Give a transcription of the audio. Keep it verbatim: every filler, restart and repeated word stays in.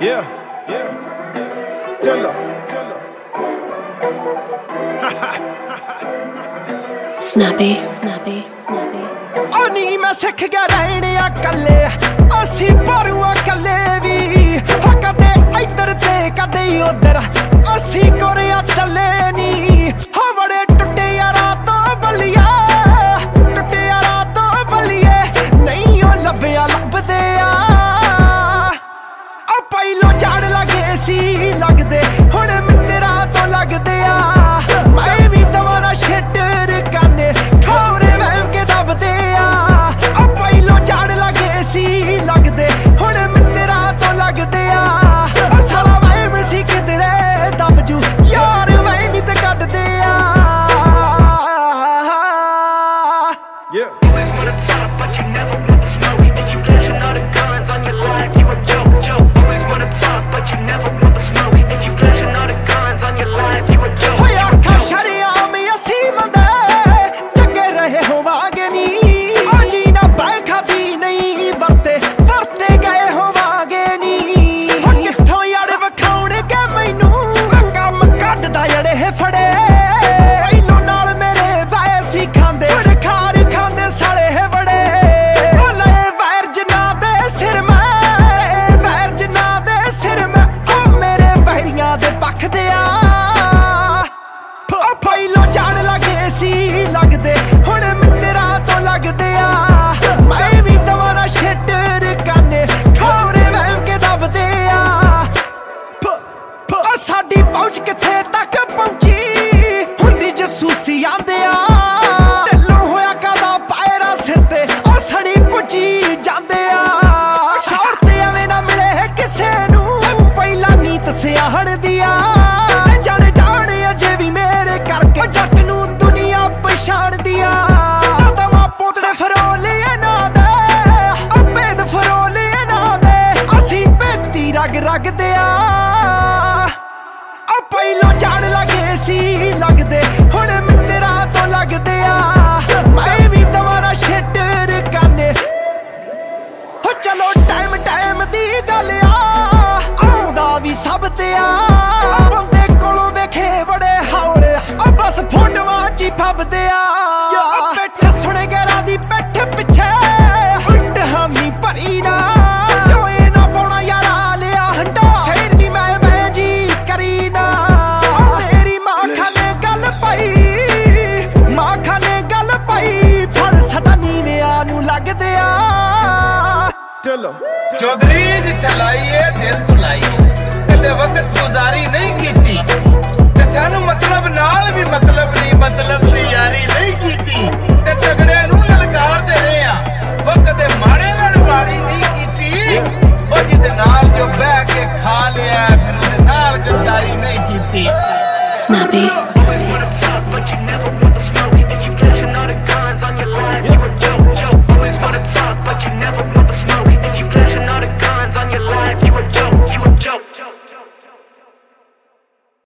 Yeah, yeah, चलो चलो Snappy, snappy, snappy. ओ नी मैं सिख गया रहने आ कल्ले असी परुआ कल्ले भी कदे इधर ते कदे उधर असी कोरिया चले नी हाँ बड़े टुटे यारा तो बलिया टुटे यारा तो बलिए नहीं ओ लभया लभदे आ ओ पहलो झाड़ लगे सी लगदे हुण मित्रा तो लगदे आ मैं भी तुम्हारा शेटर करने ठौरे वहम के दबदे आ ओ पहलो झाड़ लगे सी लगदे हुण मित्रा तो लगदे आ साला वहम सी किधरे दबजू यार वहम ते कटदे आ yeah. लगदे हुण मित्रा तो लगदे आ मैं भी तुम्हारा शेटर करने ठौरे वहम के दबदे आ साडी पहुंच किथे तक पहुंची हुंदी जसूसी आंदे आ ढिल्लों होया कदा पैरा सिर ते असड़ी पुजी जांदे आ शौर ते एवें ना मिले किसे नूं पहला नीत सियाहड़ दिया जाने जाने अजे भी मेरे करके जट नूं दुनिया पछाण दिया तमा पोतड़े फरोले ना दे अबेद फरोले ना दे असी बेती रग रग दिया ओ पहलो झाड़ लगे सी लगदे हुण मित्रा तो लगदे आ मैं भी तुम्हारा शेटर करने हो चलो टाइम टाइम दी गल आ आउंदा भी सब ते आ बंदे कोलों वेखे बड़े हौले आ बस फोटोआं च फबदे आ पिठ सुने गैरा दी पिठ पिछे उल्ट हामी भरी ना जोए ना पौना यारा लिया हंडा फिर भी मैं मैं जी करी ना तेरी मां खाने गल पाई मां खाने गल पाई फल सदा नीवियां नू लगदे आ चलो चौधरी जिथे लाइए दिल तो लाइए कदे वक्त गुजारी नहीं कीती ते सानू मतलब नाल भी मतलब नहीं मतलब दी यारी नहीं कीती ते तगड़े नू ललकार दे रहे आ वो कदे माड़े नाल माड़ी नहीं कीती ओ जिदे नाल जो बैठ के खा लिया फिर उदे नाल गद्दारी नहीं कीती Snappy.